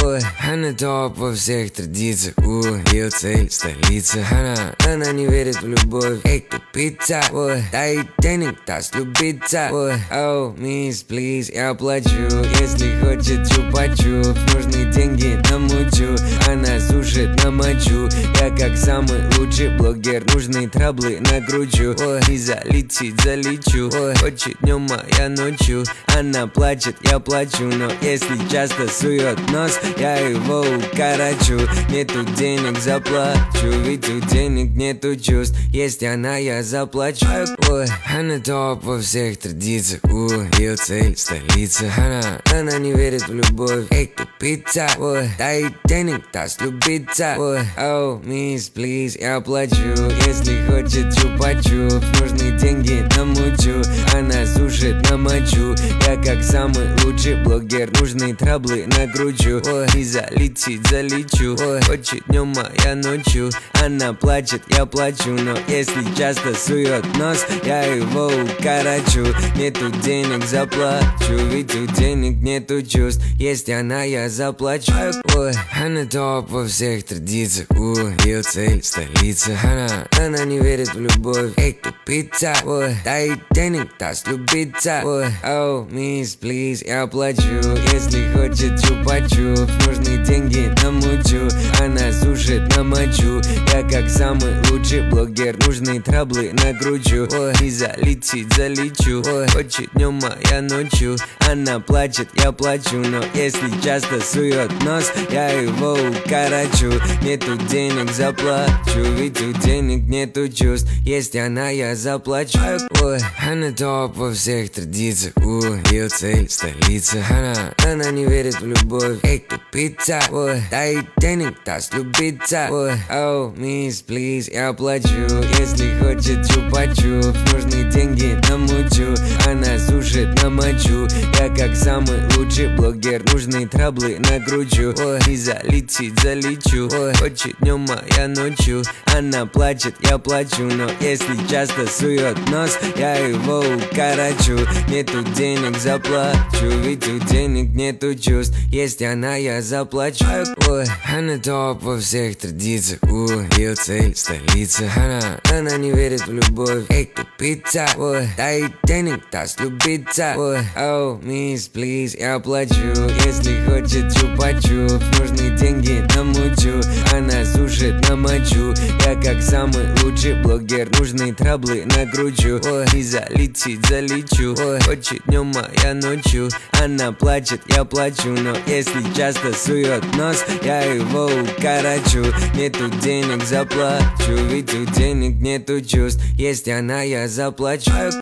Ой, она топ во всех традициях. Ее цель столица. Она не верит в любовь. Эй, тупица. Ой, дай денег, даст любиться. Ой, оу, мисс, плиз, я плачу. Если хочет чупа-чупс, нужны деньги намучу. Она сушит на мочу. Я как самый лучший блогер, нужные траблы накручу. Ой, и залетит, залечу. Ой, хочет днем, а я ночью. Она плачет, я плачу. Но если часто сует нос, я его укорочу. Нету денег, заплачу. Ведь у денег нету чувств. Есть она, я заплачу. Ой, она топ во всех традициях. Ее цель столица. Она не верит в любовь. Эй, тупица. Ой, дай денег, даст любиться. Ой, оу, мисс, плиз, я плачу. Если хочет чупа-чупс, нужны деньги намучу. Она сушит на мочу. Я как самый лучший блогер, нужные траблы накручу. Ой, и залетит, залечу. Ой, хочет днем, а я ночью. Она плачет, я плачу. Но если часто сует нос, я его укорочу. Нету денег, заплачу. Ведь у денег нету чувств. Есть она, я заплачу. Ой, она топ во всех традициях. Ее цель столица. Она не верит в любовь. Эй, тупица. Ой, дай денег, даст любиться. Ой, оу, мисс, плиз, я плачу. Если хочет чупа-чупс, нужны деньги намучу. Она сушит на мочу. Я как самый лучший блогер, нужные траблы накручу. Ой, и залетит, залечу. Ой, хочет днем, а я ночью. Она плачет, я плачу. Но если часто сует нос, я его укорочу. Нету денег, заплачу. Ведь у денег нету чувств. Есть она, я заплачу. Ой, она топ во всех традициях. Ее цель столица. Она не верит в любовь. Эй, тупица. Ой, дай денег, даст любиться. Ой, оу, мисс, плиз, я плачу. Если хочет чупа-чупс, нужны деньги намучу. Она сушит на мочу. Я как самый лучший блогер, нужные траблы накручу. Ой, и залетит, залечу. Ой, хочет днем, а я ночью. Она плачет, я плачу. Но если часто сует нос, я его укорочу. Нету денег, заплачу. Ведь у денег нету чувств. Есть она, я заплачу. Ой, она топ во всех традициях. Ее цель столица. Она не верит в любовь. Эй, тупица. Ой, дай денег, даст любиться. Ой, оу, мисс, плиз, я плачу. Если хочет чупа-чупс, нужны деньги намучу. Она сушит на мочу. Я как самый лучший блогер, нужные траблы накручу. Ой, и залетит, залечу. Ой, хочет днем, а я ночью. Она плачет, я плачу. Но если часто сует нос, я его укорочу. Нету денег, заплачу. Ведь у денег нету чувств. Есть она, я заплачу.